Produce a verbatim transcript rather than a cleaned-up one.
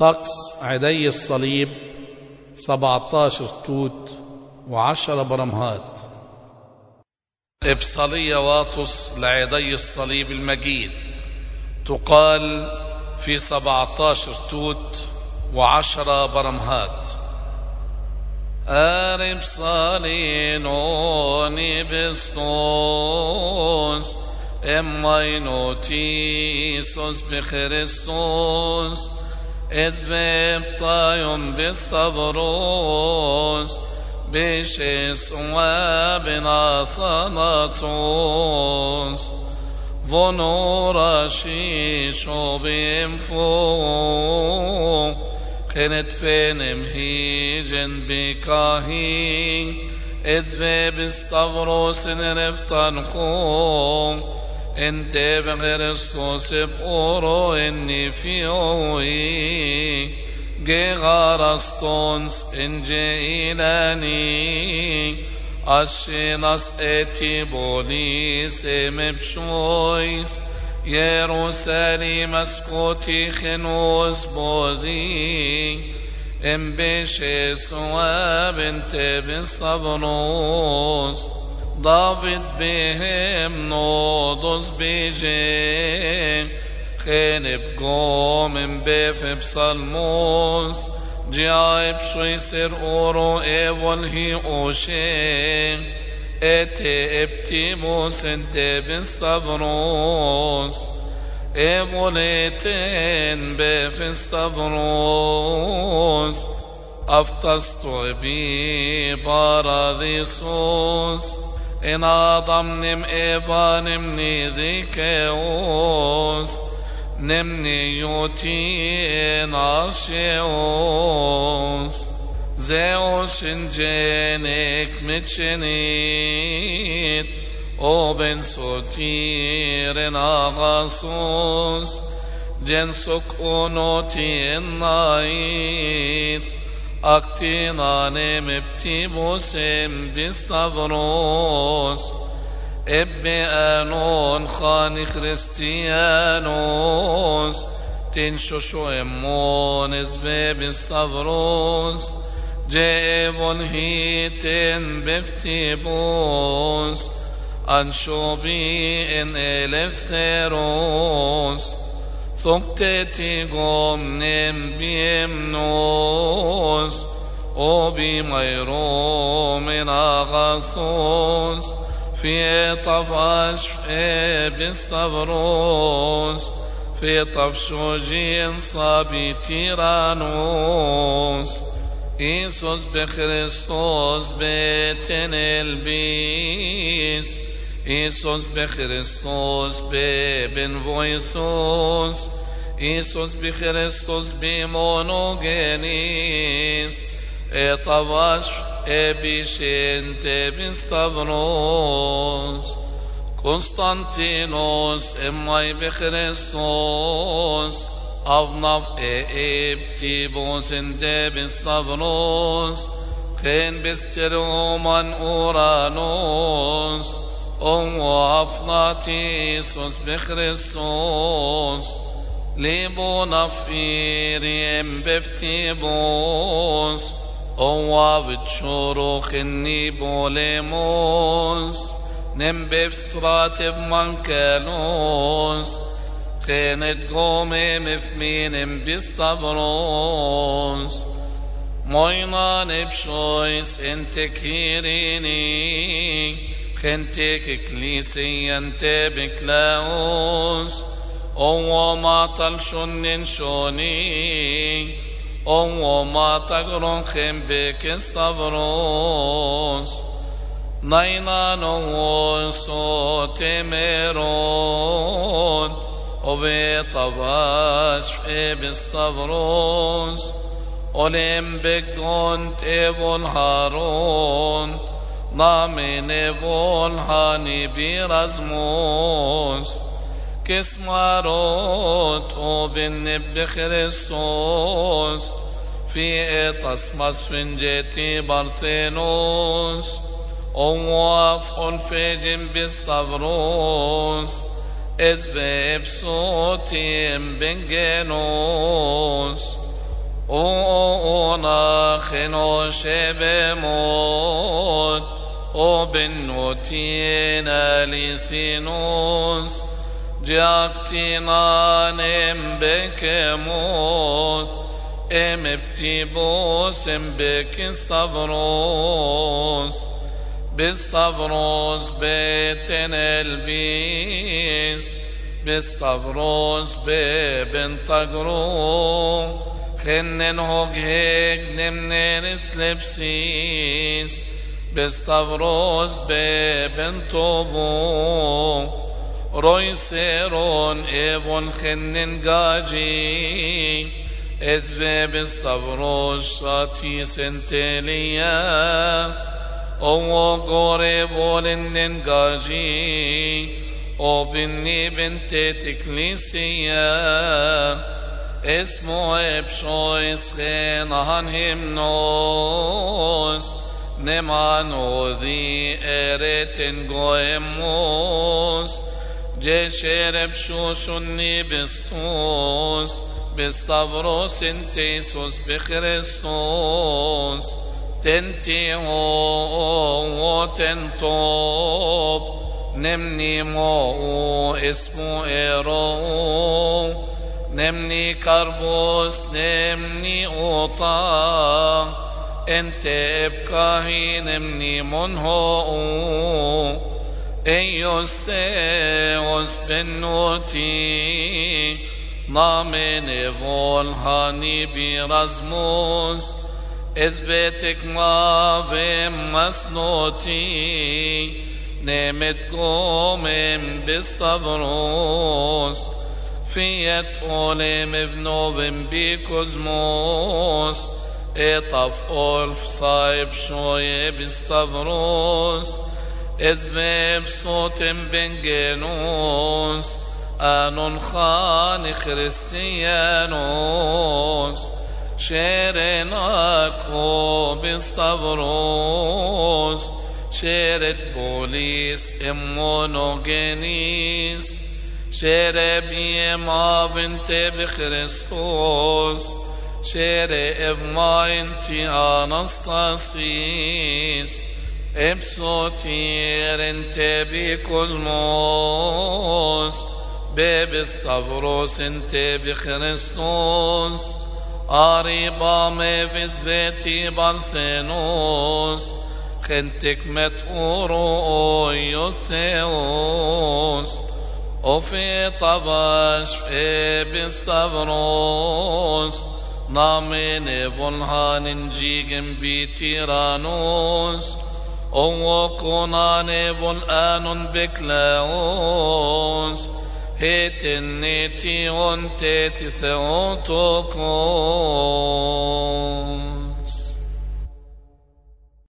طقس عيدي الصليب سبعة عشر توت وعشرة برمهات. إبصالية واطس لعيدي الصليب المجيد تقال في سبعة عشر توت وعشرة برمهات. أرب صالينوني بستوس إماينوتيسوس بخريستوس إذبب طايم بالصبروس بشيس وابنا ثناتوس ظنورا شيشو بيمفو خنت فينم هيجن بكاهي إذبب استغروس نرفتن خوم انت بخريستوس بأورو اني فيوي جغارستونس انجي إلاني أشيناس اتي بوليس مبشويس يروساليم اسكوتي خنوز بودي ام بشيس وابنت بصبروس دافيد بهم نودوس بيجي خينب قوم بيف بصلموس جايب شو يصير اورو ايول هي اوشي اتي ابتيموس انت بصبروس ايوليتين بيف استبروس افتستو بي باراديسوس إن آدم نم إيفا نمني ذيكيوس نمني يوتي إن أرشيوس زيوش إنجينيك متشنيت أوبن سوتير إن آغاسوس جنسك أونوتي النايت أكتنا نمبتيبوسم بستغروس إبي آنون خاني خريستيانوس تنشوشو إمون إزبي بستغروس جيبون هيتن بفتيبوس أنشوبي إن إلف ثيروس ثقتتي قوم نم بيمنوس وبي ميرو من أغاثوس في طفاش في بستبروس في طفشوجين صابي تيرانوس إيسوس بخريستوس بيتن البيس إيسوس بخريستوس ببن فويسوس إيسوس بخريستوس بمونوجينيس إطواش إبيشنت بستغروس قسطنطينوس إماي بخريستوس أفنف إبتيبوس انت بستغروس خين بسترومان أورانوس أو أفناتيسوس بخريستوس ليبونا فيريم بفتيبوس أو بتشوروخ النيبوليموس نم بفستراتيف مانكالوس خينت قومي مفمين بستبروس موينا نبشويس انت كيريني خنتك كليسي انت بكلاوس او ما تلشن شوني او ما تقرن خم بك استبروس ناينا نوسو تمرون او بطباش في بستبروس اولم بكون تيفون هارون نامين فول هاني بيرازموس كسماروت وبن بخريستوس في اتصمس فنجتي بارتينوس وواف الفجم بستغروس إذ في بصوتي بنجنوس خنو شبموت وبنوتينا لثينوس جاكتنا بكموت ام ابتبوس ام بكستفروس بستفروس بيتن البيس بستفروس ببن تقرو خنن هوج هيك نمنن ثلبسيس بستفروس ببن طوبو روي سيرون ايبون خنن قاجي اذ بستفروس شاتي سنتليا او غوري بولن قاجي او بني بنت تكليسيا اسمو ابشويس خينهن همنوس نمانو ذي ارتن غويموس جيشير بشوشني بستوس بستفروس انتيسوس بخريستوس تنتي هو تنطوب نمني مو اسمو إيرو نمني كربوس نمني أوطا انت ابكاهي نمني منهو ايوستيوس بنوتي نامن فولهاني برزموس اثبتك ما في مسنوتي نمت قومم بستفروس فيت أولم بنوفم بكوزموس اطف أولف صايب شوي بستفروس اذبب صوتم بنجنوس آنون خان خريستيانوس شيرناك او بستفروس شيرت بوليس امونوجينيس شيربي ما بنت بخريستوس شير افما انتي انستاسيس ابسوتير انت بكوزموس ببستفروس انت بخريستوس أريبا مفزفتي بالثنوس خنتك متقورو يثيوس وفي طباش في بستفروس نامن بنهان جيجم بتيرانوس وكونان بنآن بكلاوس هيتنيتي وانتي ثوتكم